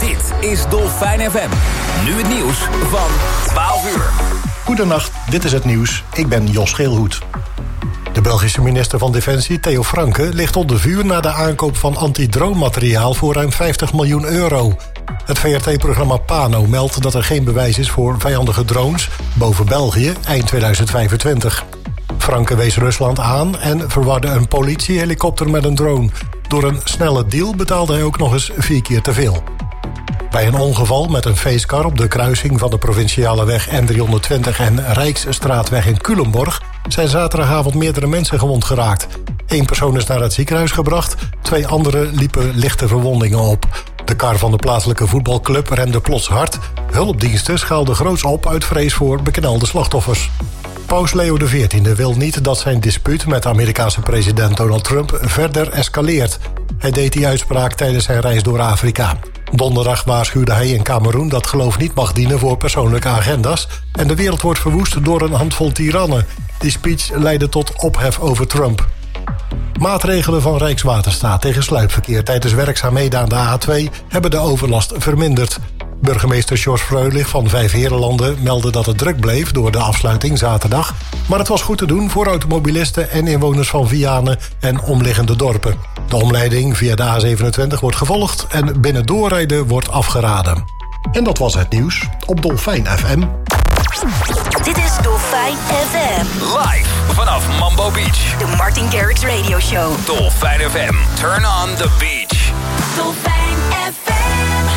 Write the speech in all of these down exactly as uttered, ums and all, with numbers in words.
Dit is Dolfijn F M. Nu het nieuws van twaalf uur. Goedenacht, dit is het nieuws. Ik ben Jos Geelhoed. De Belgische minister van Defensie, Theo Franke, ligt onder vuur na de aankoop van antidroommateriaal voor ruim vijftig miljoen euro. Het V R T-programma Pano meldt dat er geen bewijs is voor vijandige drones boven België eind tweeduizend vijfentwintig. Franke wees Rusland aan en verwarde een politiehelikopter met een drone. Door een snelle deal betaalde hij ook nog eens vier keer te veel. Bij een ongeval met een feestcar op de kruising van de provinciale weg N driehonderdtwintig en Rijksstraatweg in Culemborg zijn zaterdagavond meerdere mensen gewond geraakt. Eén persoon is naar het ziekenhuis gebracht, twee anderen liepen lichte verwondingen op. De kar van de plaatselijke voetbalclub rende plots hard. Hulpdiensten schaalden groots op uit vrees voor beknelde slachtoffers. Paus Leo de veertiende wil niet dat zijn dispuut met de Amerikaanse president Donald Trump verder escaleert. Hij deed die uitspraak tijdens zijn reis door Afrika. Donderdag waarschuwde hij in Kameroen dat geloof niet mag dienen voor persoonlijke agenda's en de wereld wordt verwoest door een handvol tirannen. Die speech leidde tot ophef over Trump. Maatregelen van Rijkswaterstaat tegen sluipverkeer tijdens werkzaamheden aan de A twee hebben de overlast verminderd. Burgemeester Jos Freulich van Vijfheerenlanden meldde dat het druk bleef door de afsluiting zaterdag, maar het was goed te doen voor automobilisten en inwoners van Vianen en omliggende dorpen. De omleiding via de A zevenentwintig wordt gevolgd en binnen doorrijden wordt afgeraden. En dat was het nieuws op Dolfijn F M. Dit is Dolfijn F M. Live vanaf Mambo Beach. De Martin Garrix Radio Show. Dolfijn F M. Turn on the beach. Dolfijn F M.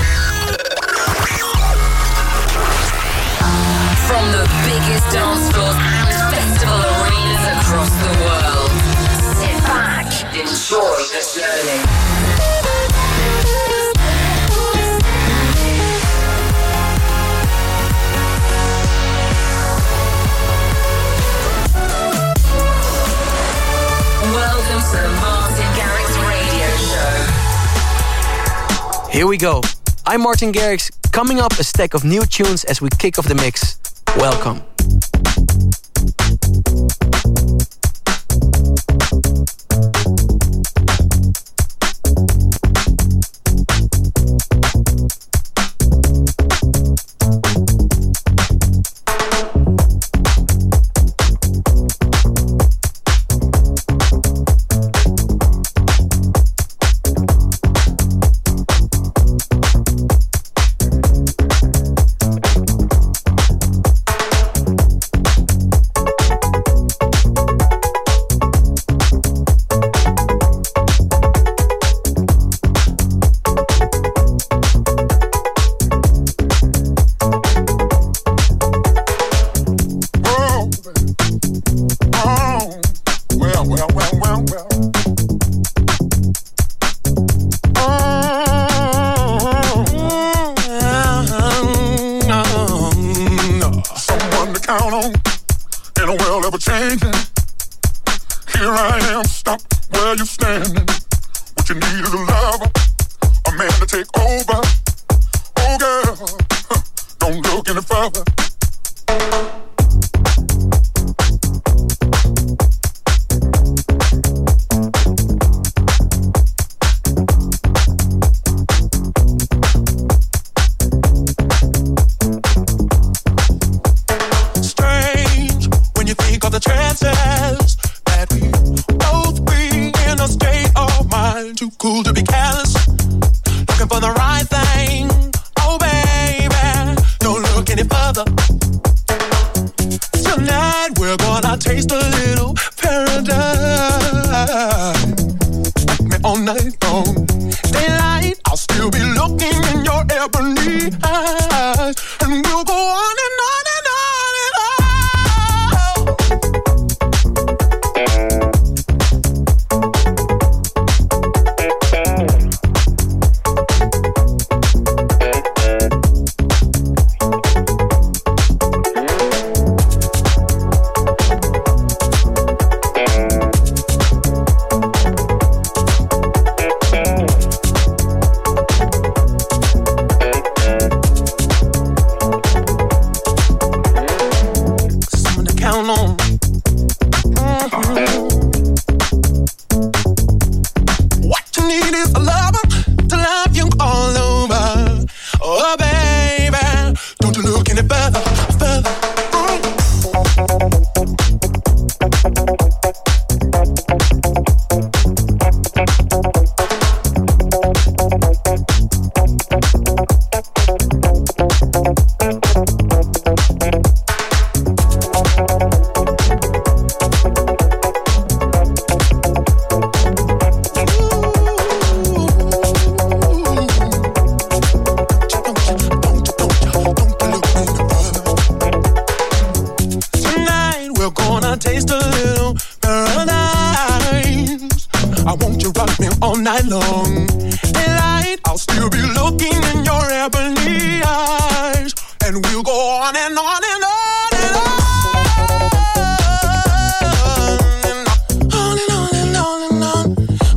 From the biggest dance floors and festival arenas across the world. Sit back, enjoy the journey. Welcome to the Martin Garrix Radio Show. Here we go. I'm Martin Garrix. Coming up, a stack of new tunes as we kick off the mix. Welcome. the eyes, and we'll go on and on and on and on. On and on and on and on.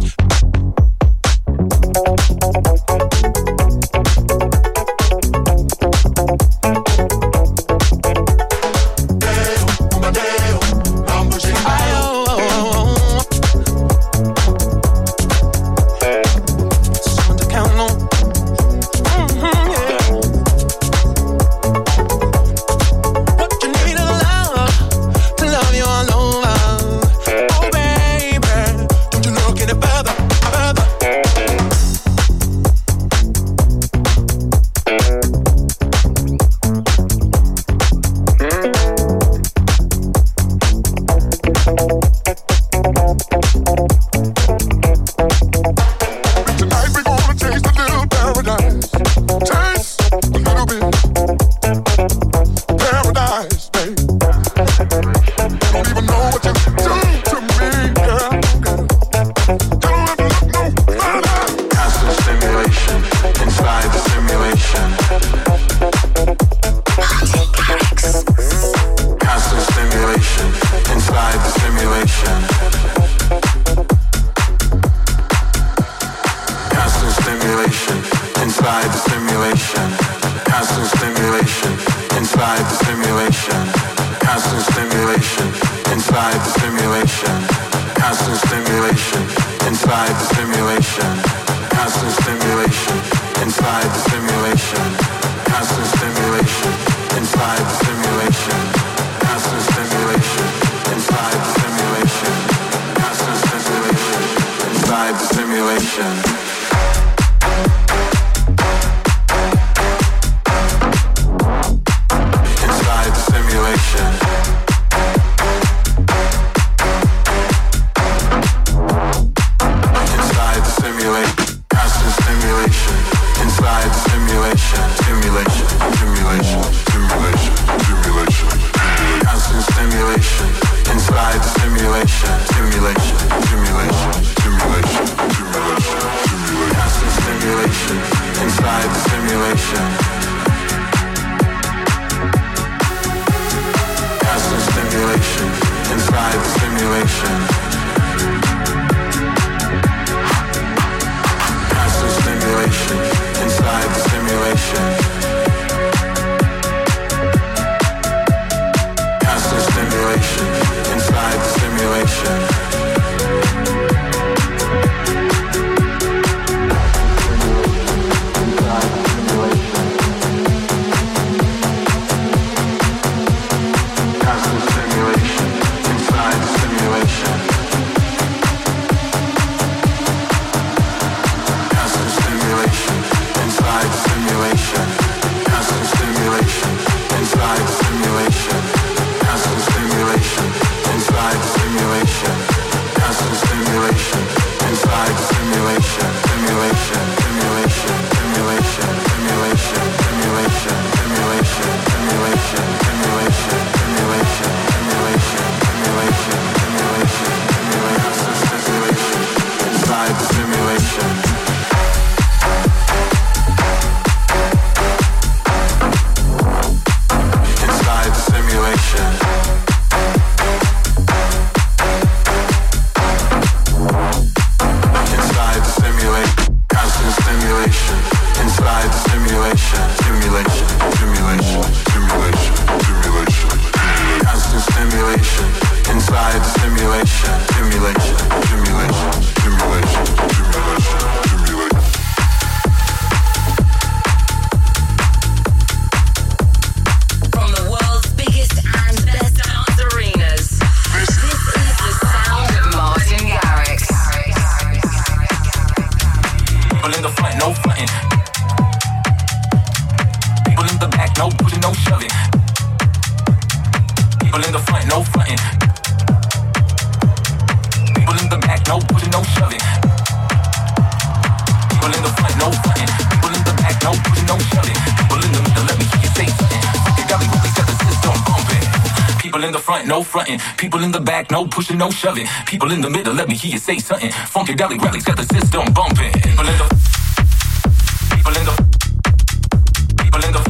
No frontin', people in the back, no pushing, no shoving. People in the middle, let me hear you say something. Funky Deli Rally's got the system bumping. People in the, people in the, people in the,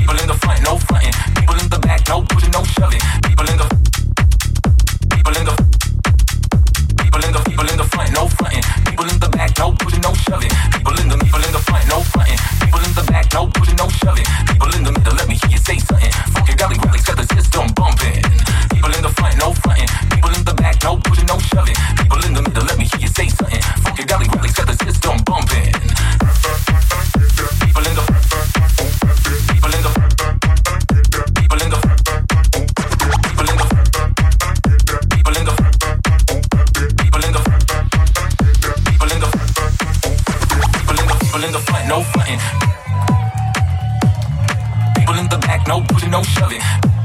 no pushing, no shoving.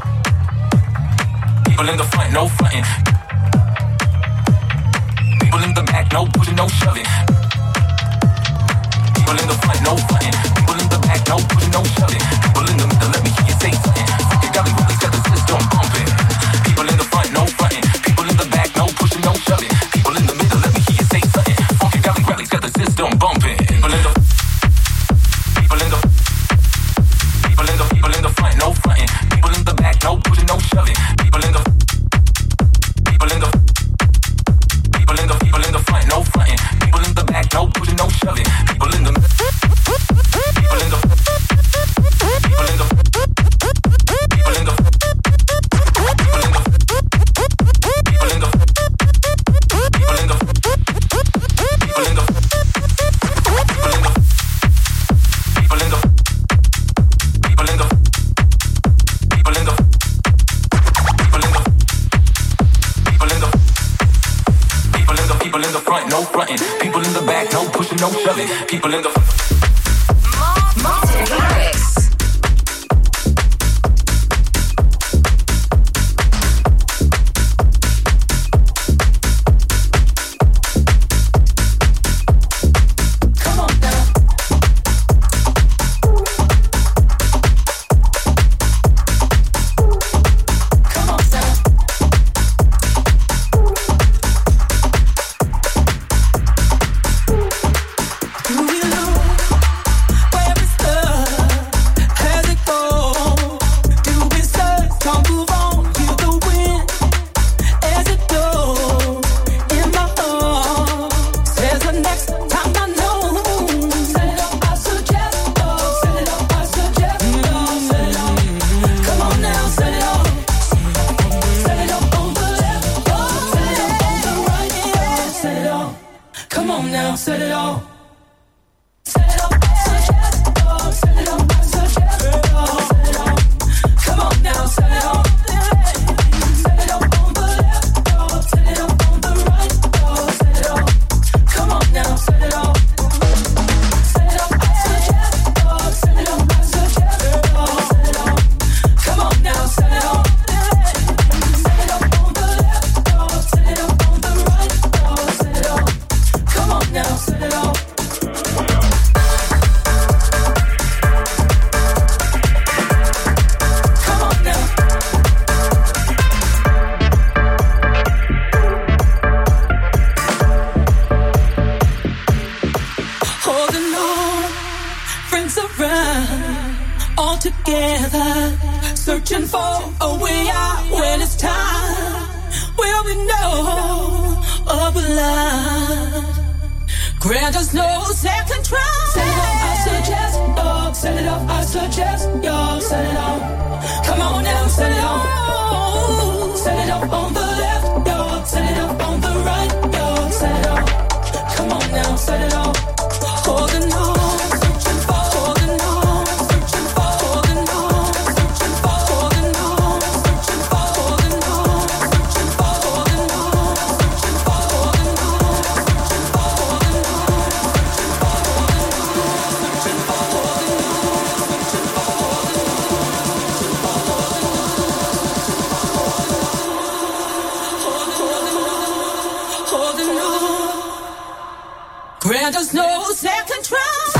People in the front, no fronting. People in the back, no pushing, no shoving. People in the front, no fronting. People in the back, no pushing, no shoving. People in the middle, let me hear you say something. Fucking golly, really got the system bumping. People in the front, no fronting. People in the back, no pushing, no shoving. People in the middle, let me hear you say something. Funky golly, really got the system bumping. People in the People in the People in the people in the front, no fronting. People in the back, no pushing, no shoving. People in the People in the People in the people in the front, no fronting. People in the back, no pushing, no shoving. People in the People in the People in the People in the People in the People in the People in the People in the People in the People in the People in the People in the People in the People in the People in the front, no fronting. People in the back, no pushing, no shoving. People in the Martin Garrix. Grant us no self-control.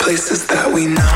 places that we know.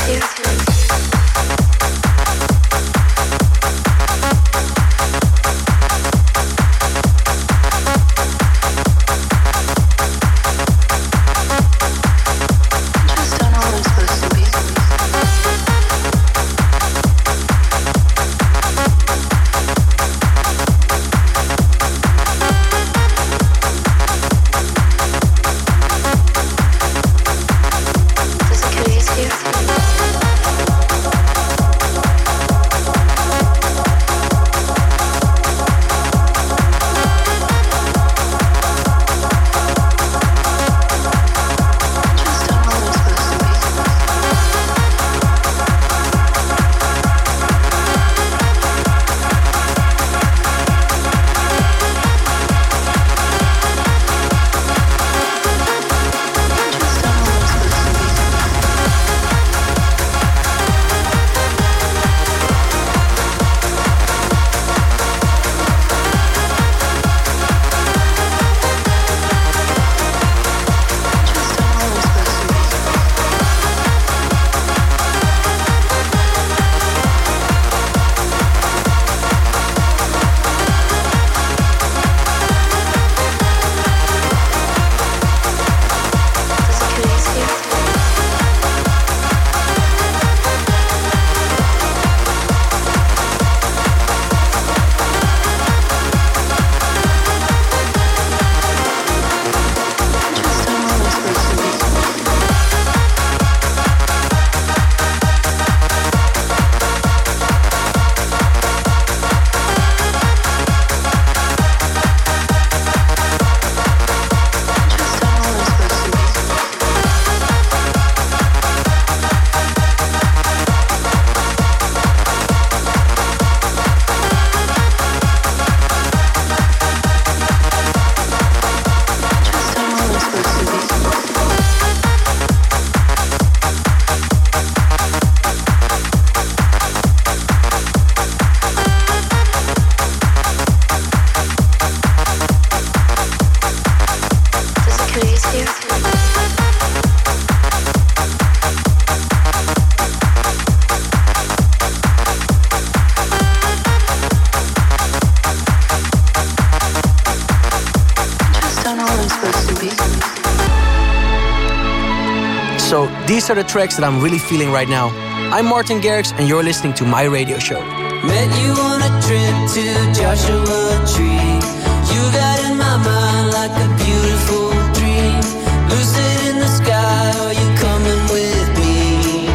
So these are the tracks that I'm really feeling right now. I'm Martin Garrix and you're listening to my radio show. Met you on a trip to Joshua Tree. You got in my mind like a beautiful dream. Lucid in the sky, are you coming with me?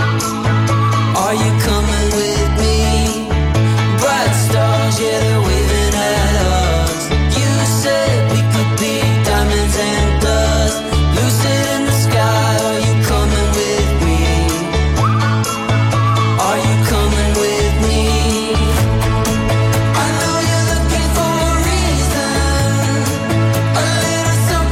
Are you coming with me? Bright stars, yeah, they're waving at us. You said we could be diamonds and dust. Lucid in the sky, are you coming with me? Are you coming with me? I know you're looking for a reason, a little something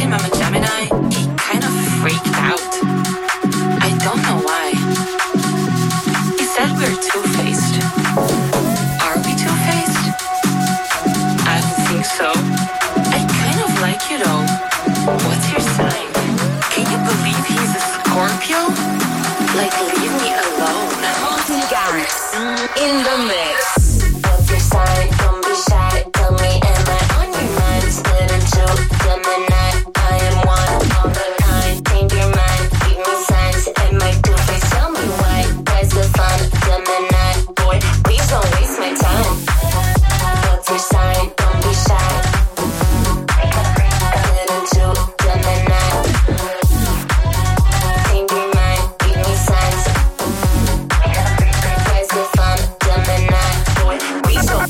him I'm a Gemini, he kind of freaked out. I don't know why. He said we're two-faced. Are we two-faced? I don't think so. I kind of like you though. What's your sign? Can you believe he's a Scorpio? Like, leave me alone. Martin Garrix in the mix. What's your sign? Don't be shy. Tell me, am I on your mind? Split into Gemini. I am one of a kind. Change your mind. Give me signs. Am I two-faced? Tell me why. Where's the fun? Gemini. Boy, please don't waste my time. What's your sign? Don't be shy. Split into Gemini. Change your mind. Give me signs. Where's the fun? Gemini. Boy, please don't.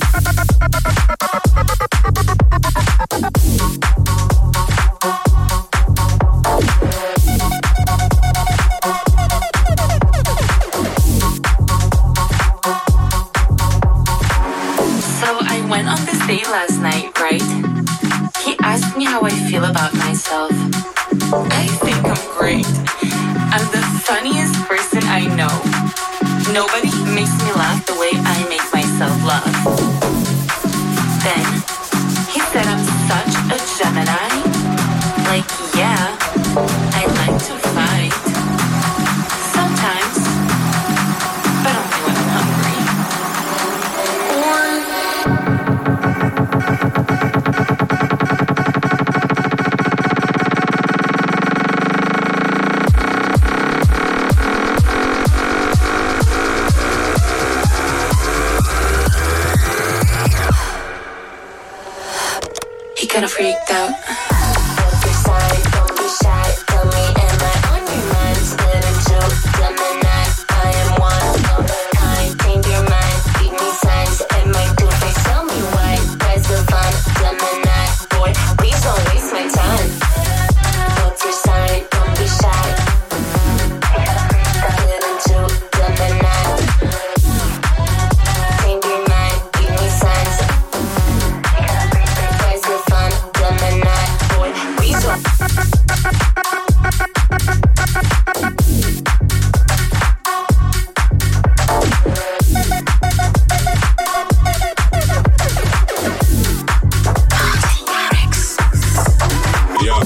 So I went on this date last night, right? He asked me how I feel about myself. I think I'm great. I'm the funniest person I know. Nobody makes me laugh the way I make myself laugh. Then he said I'm such a Gemini. Like, yeah, I like to fight. Sometimes, but only when I'm hungry. He kind of freaked out. What's your sign? Don't be shy. Tell me, am I on your mind? Split into Gemini. I am one of a kind. Change your mind. Give me signs. Am I two-faced? Tell me why. Where's the fun? Gemini. Boy, please don't waste my time. What's your sign? Don't be shy. Split into Gemini. Change your mind. Give me signs. Where's the fun? Gemini. Boy, please don't. Yeah.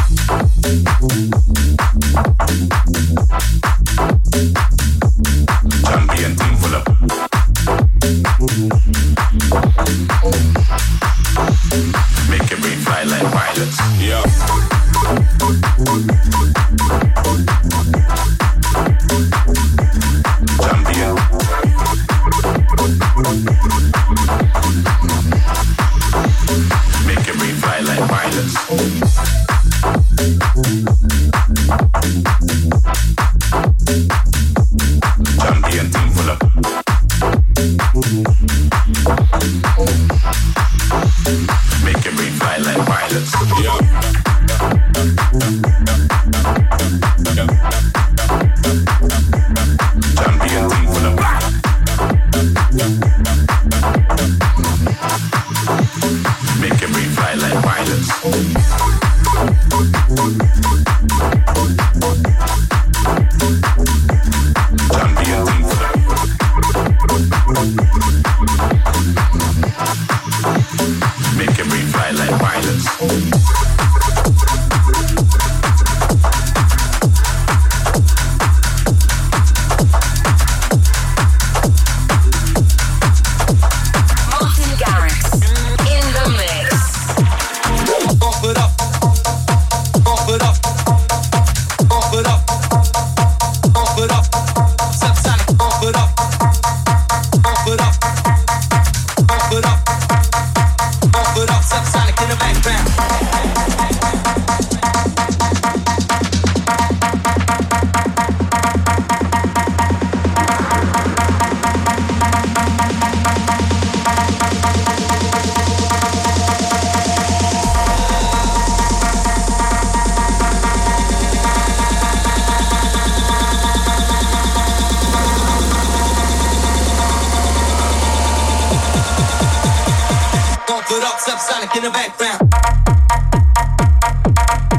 Champion team full up. Make your brain fly like pilots. Yeah. Champion. Make your brain fly like pilots. Champion team full up. Make your brain fly like pilots. Yeah. Champion team full up. Make your brain fly like pilots. Champion team full up. Make your brain fly like pilots. Martin Garrix in the mix. Bump it up, bump it up, bump it up, bump it up, subsonic, bump it up, bump it up, bump it up, bump it up, subsonic in the background. Bump it up, subsonic in the background.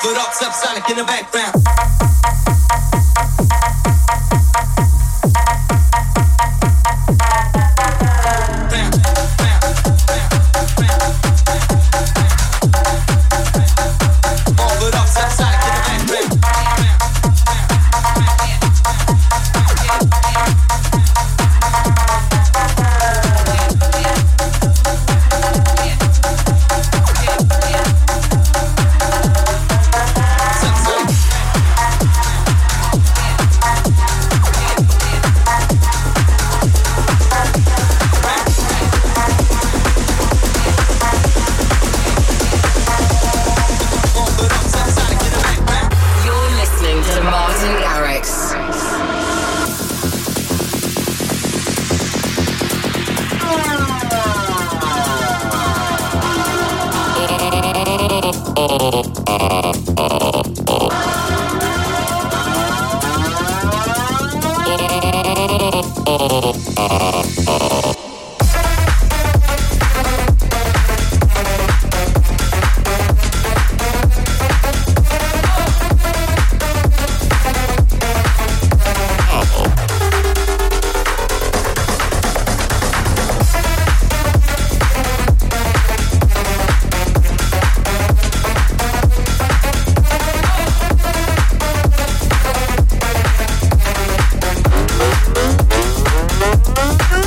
Pump it up, subsonic in the background. Bye.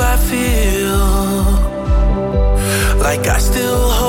I feel like I still hold